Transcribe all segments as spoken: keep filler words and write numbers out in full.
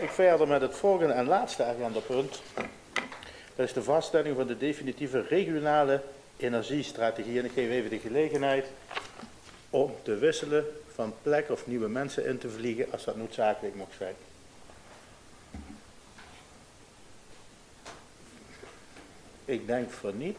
Ik verder met het volgende en laatste agendapunt. Dat is de vaststelling van de definitieve regionale energiestrategie. En ik geef even de gelegenheid om te wisselen van plek of nieuwe mensen in te vliegen als dat noodzakelijk mocht zijn. Ik denk voor niet.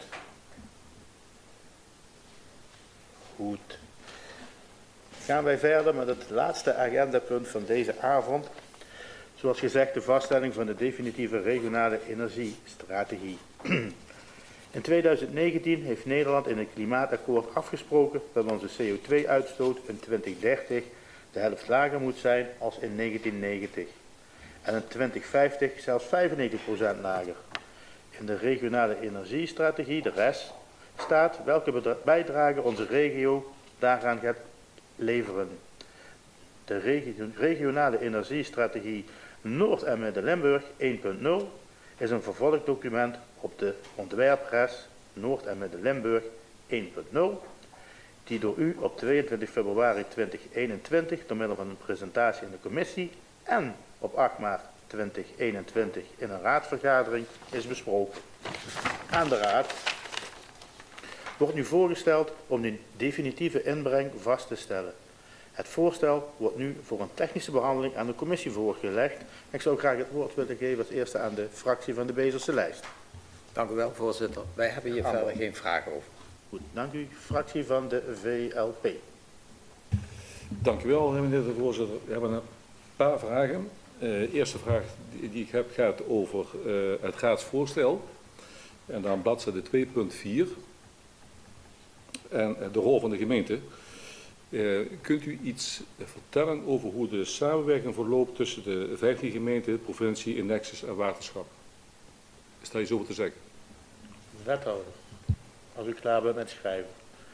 Goed. Gaan wij verder met het laatste agendapunt van deze avond. Zoals gezegd, de vaststelling van de definitieve regionale energiestrategie. In tweeduizend negentien heeft Nederland in het klimaatakkoord afgesproken dat onze C O twee uitstoot in twintig dertig de helft lager moet zijn als in negentien negentig. En in twintig vijftig zelfs vijfennegentig procent lager. In de regionale energiestrategie, de R E S, staat welke bijdrage onze regio daaraan gaat leveren. De regio regionale energiestrategie Noord- en Midden-Limburg één punt nul is een vervolgdocument op de ontwerp R E S Noord- en Midden-Limburg één punt nul, die door u op tweeëntwintig februari tweeduizend eenentwintig door middel van een presentatie in de commissie en op acht maart tweeduizend eenentwintig in een raadsvergadering is besproken. Aan de raad wordt nu voorgesteld om de definitieve inbreng vast te stellen. Het voorstel wordt nu voor een technische behandeling aan de commissie voorgelegd. Ik zou graag het woord willen geven als eerste aan de fractie van de Bezelse lijst. Dank u wel, voorzitter. Wij hebben hier verder geen vragen over. Goed, dank u. Fractie van de V L P. Dank u wel, meneer de voorzitter. We hebben een paar vragen. Uh, de eerste vraag die, die ik heb gaat over uh, het raadsvoorstel. En dan bladzijde twee punt vier. En uh, de rol van de gemeente. Uh, kunt u iets vertellen over hoe de samenwerking verloopt tussen de vijftien gemeenten, provincie, indexes en waterschap? Is daar iets over te zeggen? Wethouder, als u klaar bent met schrijven.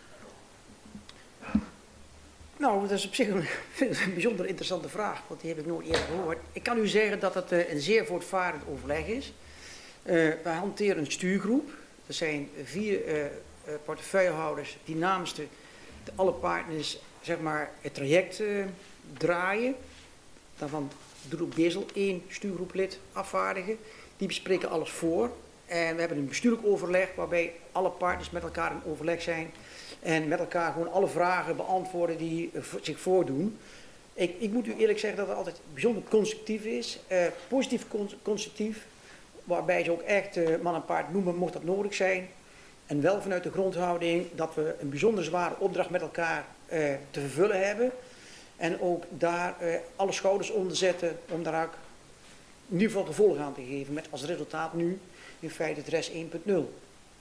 Nou, dat is op zich een, een bijzonder interessante vraag, want die heb ik nooit eerder gehoord. Ik kan u zeggen dat het uh, een zeer voortvarend overleg is. Uh, wij hanteren een stuurgroep. Er zijn vier uh, uh, portefeuillehouders die namens de, de alle partners zeg maar, het traject uh, draaien. Daarvan doet ook Bezel één stuurgroeplid afvaardigen. Die bespreken alles voor. En we hebben een bestuurlijk overleg waarbij alle partners met elkaar in overleg zijn. En met elkaar gewoon alle vragen beantwoorden die uh, zich voordoen. Ik, ik moet u eerlijk zeggen dat het altijd bijzonder constructief is. Uh, positief constructief. Waarbij ze ook echt uh, man en paard noemen mocht dat nodig zijn. En wel vanuit de grondhouding dat we een bijzonder zware opdracht met elkaar uh, te vervullen hebben. En ook daar uh, alle schouders onder zetten om daar ook in ieder geval gevolg aan te geven. Met als resultaat nu in feite het R E S één punt nul.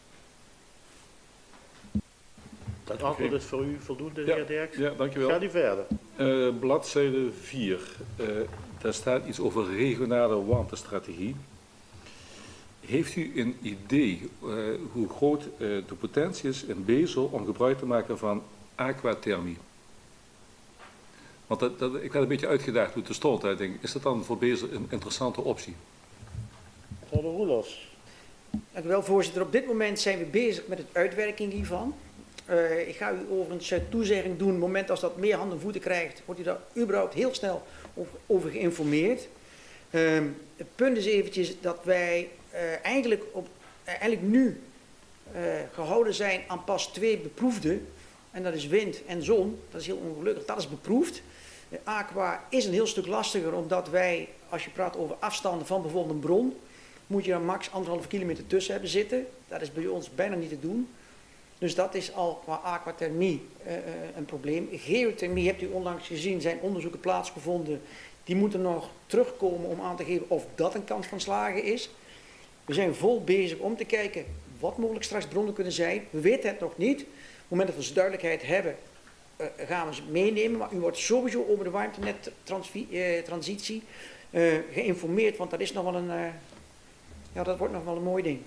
Dat antwoord is voor u voldoende, de ja, heer Derks? Ja, dankjewel. Gaat u verder. Uh, bladzijde vier. Uh, daar staat iets over regionale warmtestrategie. Heeft u een idee uh, hoe groot uh, de potentie is in Bezel om gebruik te maken van aquathermie? Want dat, dat, ik werd een beetje uitgedaagd hoe het er stond. Ik denk, is dat dan voor Bezel een interessante optie? Mevrouw de Roelofs. Dank u wel, voorzitter. Op dit moment zijn we bezig met het uitwerking hiervan. Uh, ik ga u overigens uh, toezegging doen. Op het moment als dat meer handen en voeten krijgt, wordt u daar überhaupt heel snel over, over geïnformeerd. Uh, het punt is eventjes dat wij uh, eigenlijk, op, uh, eigenlijk nu uh, gehouden zijn aan pas twee beproefde. En dat is wind en zon. Dat is heel ongelukkig. Dat is beproefd. Uh, aqua is een heel stuk lastiger omdat wij, als je praat over afstanden van bijvoorbeeld een bron, moet je daar max anderhalve kilometer tussen hebben zitten. Dat is bij ons bijna niet te doen. Dus dat is al qua aquathermie uh, een probleem. Geothermie, hebt u onlangs gezien, zijn onderzoeken plaatsgevonden. Die moeten nog terugkomen om aan te geven of dat een kans van slagen is. We zijn vol bezig om te kijken wat mogelijk straks bronnen kunnen zijn. We weten het nog niet. Op het moment dat we duidelijkheid hebben, uh, gaan we ze meenemen. Maar u wordt sowieso over de warmtenettransitie uh, geïnformeerd, want dat is nog wel een, uh, ja, dat wordt nog wel een mooi ding.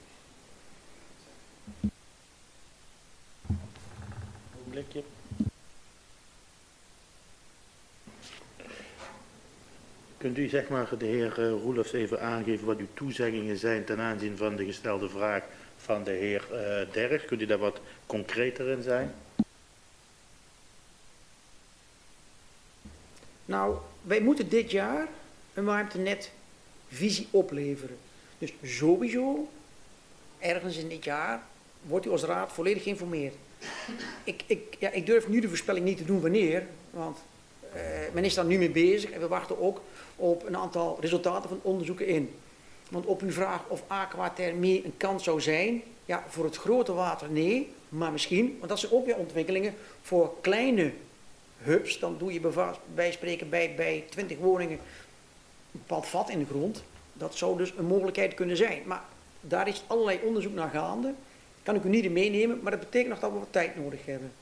Blikje. Kunt u zeg maar de heer uh, Roelofs even aangeven wat uw toezeggingen zijn ten aanzien van de gestelde vraag van de heer uh, Derks? Kunt u daar wat concreter in zijn? Nou, wij moeten dit jaar een warmtenetvisie opleveren. Dus sowieso, ergens in dit jaar, wordt u als raad volledig geïnformeerd. Ik, ik, ja, ik durf nu de voorspelling niet te doen wanneer, want uh, men is daar nu mee bezig en we wachten ook op een aantal resultaten van onderzoeken in. Want op uw vraag of aquathermie een kans zou zijn, ja, voor het grote water nee, maar misschien, want dat zijn ook weer ontwikkelingen voor kleine hubs, dan doe je bij spreken bij, bij twintig woningen een bepaald vat in de grond. Dat zou dus een mogelijkheid kunnen zijn. Maar daar is allerlei onderzoek naar gaande. Kan ik u niet in meenemen, maar dat betekent nog dat we wat tijd nodig hebben.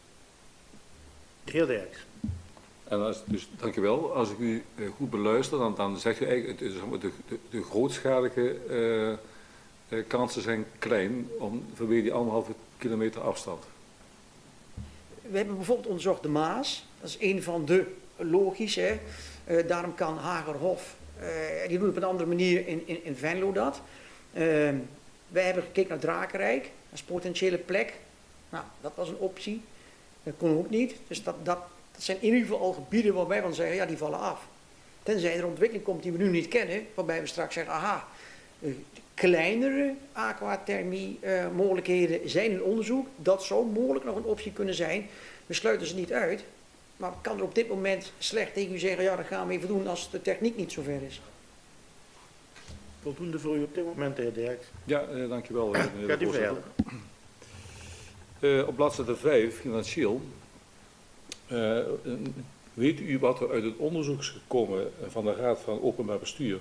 De heer Derks. En als, dus, dankjewel. Als ik u uh, goed beluister, dan, dan zegt u eigenlijk, het, de, de, de grootschalige uh, uh, kansen zijn klein om, vanwege die anderhalve kilometer afstand. We hebben bijvoorbeeld onderzocht de Maas. Dat is een van de logisch. Hè. Uh, daarom kan Hagerhof, uh, die doet op een andere manier in, in, in Venlo dat. Uh, wij hebben gekeken naar Drakenrijk. Dat is een potentiële plek. Nou, dat was een optie. Dat kon ook niet. Dus dat, dat, dat zijn in ieder geval al gebieden waar wij van zeggen, ja, die vallen af. Tenzij er een ontwikkeling komt die we nu niet kennen, waarbij we straks zeggen, aha, uh, kleinere aquathermie uh, mogelijkheden zijn in onderzoek. Dat zou mogelijk nog een optie kunnen zijn. We sluiten ze niet uit. Maar ik kan er op dit moment slecht tegen u zeggen, ja, dat gaan we even doen als de techniek niet zover is. Voldoende voor u op dit moment, de heer Derks. Ja, eh, dankjewel. Eh, meneer Gaat de u voorzitter. verder. Uh, op bladzijde vijf, financieel, uh, weet u wat er uit het onderzoek is gekomen van de Raad van Openbaar Bestuur?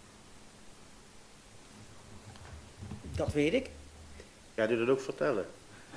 Dat weet ik. Gaat u dat ook vertellen?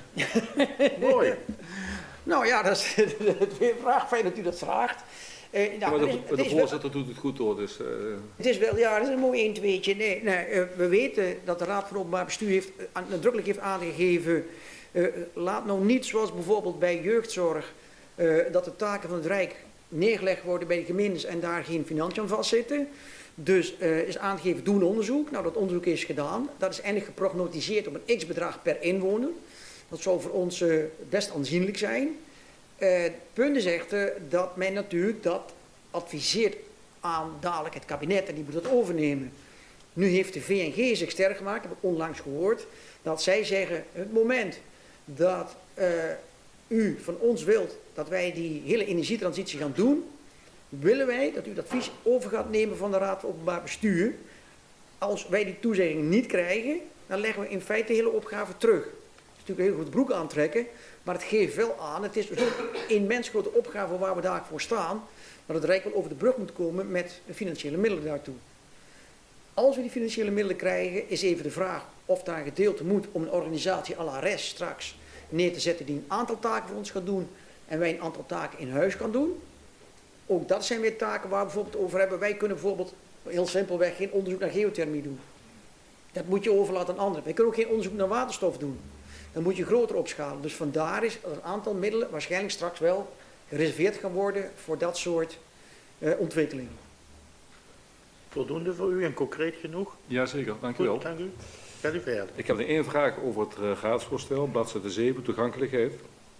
Mooi. Nou ja, dat is weer een vraag. Fijn dat u dat vraagt. Uh, nou, maar de, het is, het de is voorzitter wel, doet het goed hoor. Dus, uh... het is wel, ja, dat is een mooi een tweetje. Nee, nee, uh, we weten dat de Raad van Openbaar Bestuur heeft, uh, nadrukkelijk heeft aangegeven, uh, laat nou niet zoals bijvoorbeeld bij jeugdzorg, uh, dat de taken van het Rijk neergelegd worden bij de gemeentes en daar geen financiën aan vastzitten. Dus uh, is aangegeven, doe een onderzoek. Nou, dat onderzoek is gedaan. Dat is eindig geprognotiseerd op een x-bedrag per inwoner. Dat zou voor ons uh, best aanzienlijk zijn. Uh, het punt is echter dat men natuurlijk dat adviseert aan dadelijk het kabinet en die moet dat overnemen. Nu heeft de V N G zich sterk gemaakt, heb ik onlangs gehoord, dat zij zeggen, het moment dat uh, u van ons wilt dat wij die hele energietransitie gaan doen, willen wij dat u het advies over gaat nemen van de Raad van Openbaar Bestuur. Als wij die toezegging niet krijgen, dan leggen we in feite de hele opgave terug. Het is natuurlijk een heel goed broek aantrekken, maar het geeft wel aan, het is zo'n immens grote opgave waar we daar voor staan, dat het Rijk wel over de brug moet komen met de financiële middelen daartoe. Als we die financiële middelen krijgen, is even de vraag of daar een gedeelte moet om een organisatie à la R E S straks neer te zetten die een aantal taken voor ons gaat doen en wij een aantal taken in huis kan doen. Ook dat zijn weer taken waar we bijvoorbeeld over hebben. Wij kunnen bijvoorbeeld heel simpelweg geen onderzoek naar geothermie doen. Dat moet je overlaten aan anderen. Wij kunnen ook geen onderzoek naar waterstof doen. Dan moet je groter opschalen. Dus vandaar is dat een aantal middelen waarschijnlijk straks wel gereserveerd gaan worden voor dat soort uh, ontwikkelingen. Voldoende voor u en concreet genoeg? Jazeker, dank u wel. Goed, dank u. Gaat u verder. Ik heb nog één vraag over het uh, raadsvoorstel, bladzijde zeven, toegankelijkheid.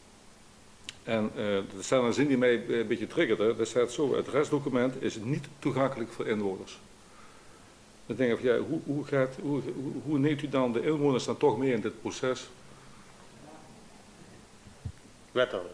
En uh, er staat een zin die mij een beetje triggerde. Dat staat zo, het restdocument is niet toegankelijk voor inwoners. Dan denk ik, ja, hoe, hoe, gaat, hoe, hoe, hoe neemt u dan de inwoners dan toch mee in dit proces? Wethouder.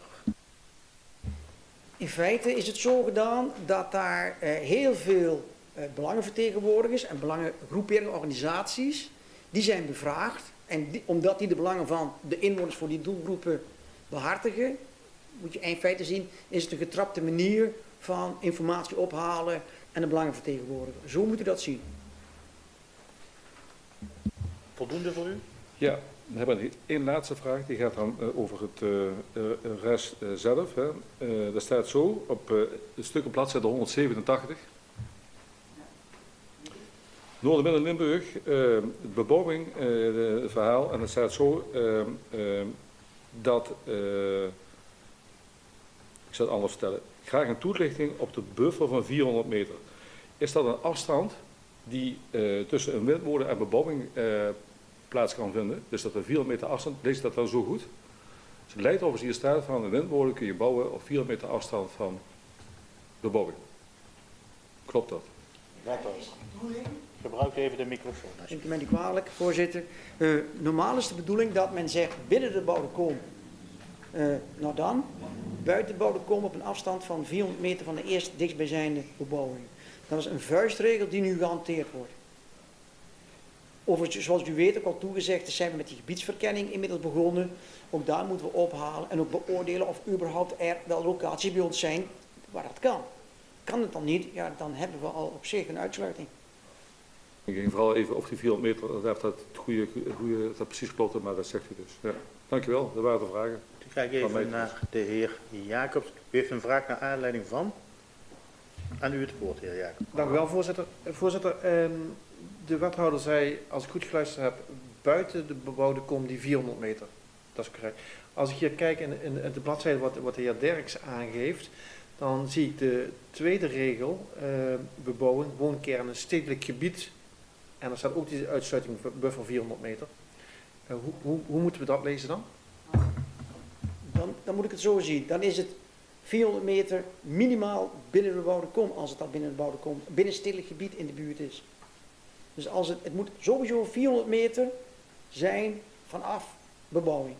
In feite is het zo gedaan dat daar uh, heel veel uh, belangenvertegenwoordigers en belangengroeperingen, organisaties, die zijn bevraagd. En die, omdat die de belangen van de inwoners voor die doelgroepen behartigen, moet je in feite zien, is het een getrapte manier van informatie ophalen en de belangen vertegenwoordigen. Zo moet u dat zien. Voldoende voor u? Ja, dan hebben we één laatste vraag, die gaat dan uh, over het uh, uh, rest uh, zelf. Hè. Uh, daar staat zo, op uh, een stuk op bladzijde honderdzevenentachtig. Noord-Midden-Limburg, uh, bebouwing, uh, het verhaal, en het staat zo uh, uh, dat... Uh, Ik zal het anders vertellen. Graag een toelichting op de buffer van vierhonderd meter. Is dat een afstand die uh, tussen een windmolen en bebouwing uh, plaats kan vinden? Dus dat er vierhonderd meter afstand, leest dat dan zo goed? Dus het lijkt of hier staat van een windmolen kun je bouwen op vierhonderd meter afstand van bebouwing. Klopt dat? Wethouder. Gebruik even de microfoon. Neemt u mij niet kwalijk, voorzitter. Uh, normaal is de bedoeling dat men zegt binnen de bebouwde kom. Uh, nou dan, buiten de bebouwde kom op een afstand van vierhonderd meter van de eerste dichtstbijzijnde bebouwing. Dat is een vuistregel die nu gehanteerd wordt. Overigens, zoals u weet, ook al toegezegd, zijn we met die gebiedsverkenning inmiddels begonnen. Ook daar moeten we ophalen en ook beoordelen of überhaupt er wel locaties bij ons zijn waar dat kan. Kan het dan niet, ja, dan hebben we al op zich een uitsluiting. Ik ging vooral even of die vierhonderd meter, dat dat het goede, goede, dat precies klopt, maar dat zegt u dus. Ja. Dankjewel, dat waren de vragen. Ik ga even naar de heer Jacobs. U heeft een vraag naar aanleiding van? Aan u het woord, heer Jacobs. Dank u wel, voorzitter. Voorzitter, eh, de wethouder zei, als ik goed geluisterd heb, buiten de bebouwde kom die vierhonderd meter. Dat is correct. Als ik hier kijk in, in, in de bladzijde wat, wat de heer Derks aangeeft, dan zie ik de tweede regel, uh, bebouwing, woonkernen, stedelijk gebied. En er staat ook die uitsluiting buffer vierhonderd meter. Uh, hoe, hoe, hoe moeten we dat lezen dan? dan? Dan moet ik het zo zien. Dan is het vierhonderd meter minimaal binnen de bebouwde kom, als het dat binnen de bebouwde kom, binnen stedelijk gebied in de buurt is. Dus als het, het moet sowieso vierhonderd meter zijn vanaf bebouwing.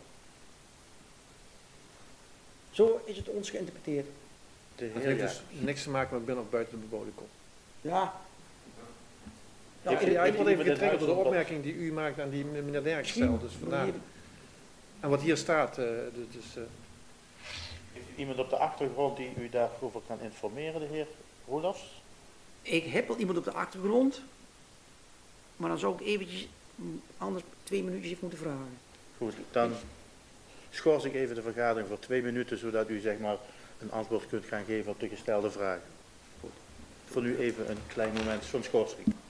Zo is het ons geïnterpreteerd. De Dat heer heeft dus Jacobs. niks te maken met binnen of buiten de bebouwde kom. Ja. Ja, Heeft u- ja, ik heeft word u even iemand in getriggerd door de huis opmerking die u maakt en die meneer Derks Misschien. stelt. Dus vandaar. En wat hier staat, uh, dus, dus, uh, Heeft u iemand op de achtergrond die u daarover kan informeren, de heer Roelofs? Ik heb wel iemand op de achtergrond, maar dan zou ik eventjes mm, anders twee minuutjes even moeten vragen. Goed, dan schors ik even de vergadering voor twee minuten, zodat u zeg maar een antwoord kunt gaan geven op de gestelde vragen. Goed. Voor nu even een klein moment van schorsing.